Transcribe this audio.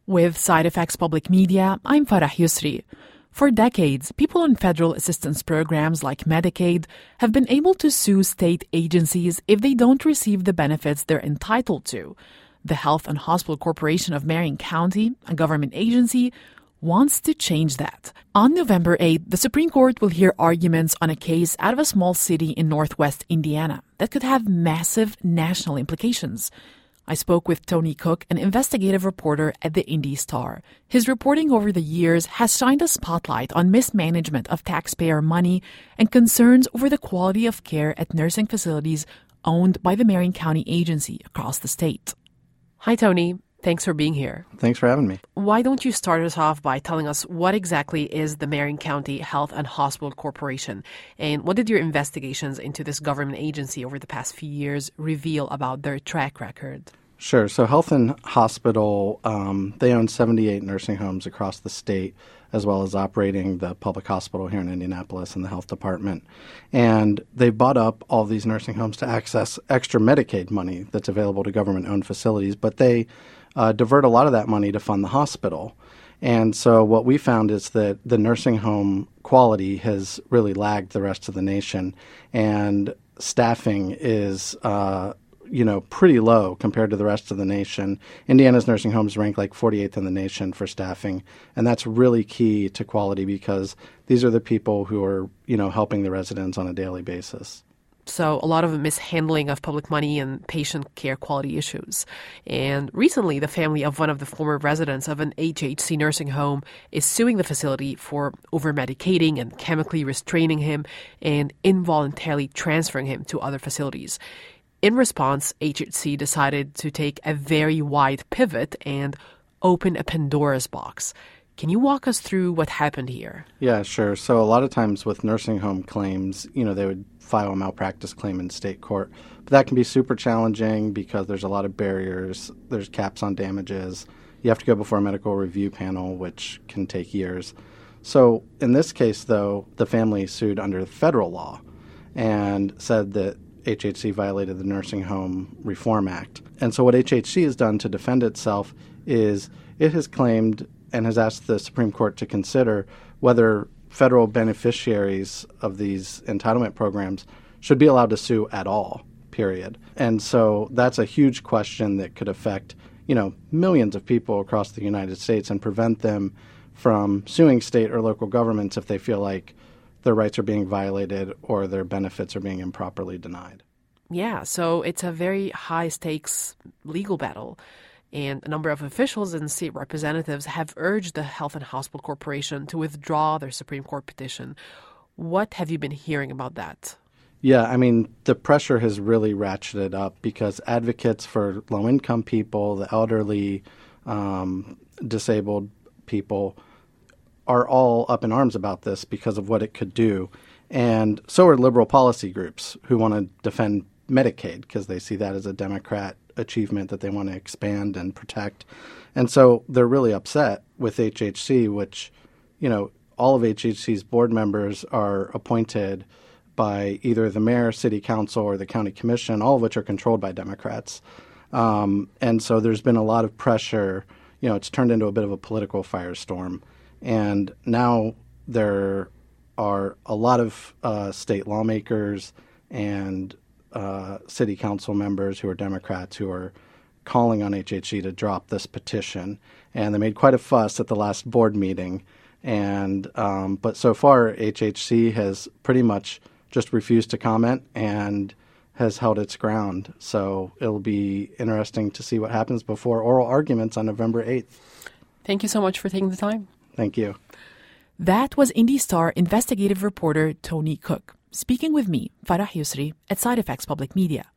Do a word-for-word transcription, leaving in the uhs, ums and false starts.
With Side Effects Public Media, I'm Farah Yusri. For decades, people on federal assistance programs like Medicaid have been able to sue state agencies if they don't receive the benefits they're entitled to. The Health and Hospital Corporation of Marion County, a government agency, wants to change that. On November eighth, the Supreme Court will hear arguments on a case out of a small city in northwest Indiana that could have massive national implications. I spoke with Tony Cook, an investigative reporter at the Indy Star. His reporting over the years has shined a spotlight on mismanagement of taxpayer money and concerns over the quality of care at nursing facilities owned by the Marion County Agency across the state. Hi, Tony. Thanks for being here. Thanks for having me. Why don't you start us off by telling us what exactly is the Marion County Health and Hospital Corporation, and what did your investigations into this government agency over the past few years reveal about their track record? Sure. So Health and Hospital, um, they own seventy-eight nursing homes across the state, as well as operating the public hospital here in Indianapolis and the health department. And they bought up all these nursing homes to access extra Medicaid money that's available to government-owned facilities, but they uh, divert a lot of that money to fund the hospital. And so what we found is that the nursing home quality has really lagged the rest of the nation, and staffing is uh, you know, pretty low compared to the rest of the nation. Indiana's nursing homes rank like forty-eighth in the nation for staffing, and that's really key to quality because these are the people who are, you know, helping the residents on a daily basis. So a lot of mishandling of public money and patient care quality issues. And recently, the family of one of the former residents of an H H C nursing home is suing the facility for over-medicating and chemically restraining him and involuntarily transferring him to other facilities. In response, H H C decided to take a very wide pivot and open a Pandora's box. Can you walk us through what happened here? Yeah, sure. So a lot of times with nursing home claims, you know, they would file a malpractice claim in state court. But that can be super challenging because there's a lot of barriers. There's caps on damages. You have to go before a medical review panel, which can take years. So in this case, though, the family sued under federal law and said that H H C violated the Nursing Home Reform Act. And so what H H C has done to defend itself is it has claimed and has asked the Supreme Court to consider whether federal beneficiaries of these entitlement programs should be allowed to sue at all, period. And so that's a huge question that could affect, you know, millions of people across the United States and prevent them from suing state or local governments if they feel like their rights are being violated or their benefits are being improperly denied. Yeah, so it's a very high-stakes legal battle. And a number of officials and state representatives have urged the Health and Hospital Corporation to withdraw their Supreme Court petition. What have you been hearing about that? Yeah, I mean, the pressure has really ratcheted up because advocates for low-income people, the elderly, um, disabled people are all up in arms about this because of what it could do. And so are liberal policy groups who want to defend Medicaid because they see that as a Democrat achievement that they want to expand and protect. And so they're really upset with H H C, which, you know, all of H H C's board members are appointed by either the mayor, city council, or the county commission, all of which are controlled by Democrats. Um, and so there's been a lot of pressure. You know, it's turned into a bit of a political firestorm. And now there are a lot of uh, state lawmakers and uh, city council members who are Democrats who are calling on H H C to drop this petition. And they made quite a fuss at the last board meeting. And um, but so far, H H C has pretty much just refused to comment and has held its ground. So it'll be interesting to see what happens before oral arguments on November eighth. Thank you so much for taking the time. Thank you. That was Indy Star investigative reporter Tony Cook, speaking with me, Farah Yusri, at Side Effects Public Media.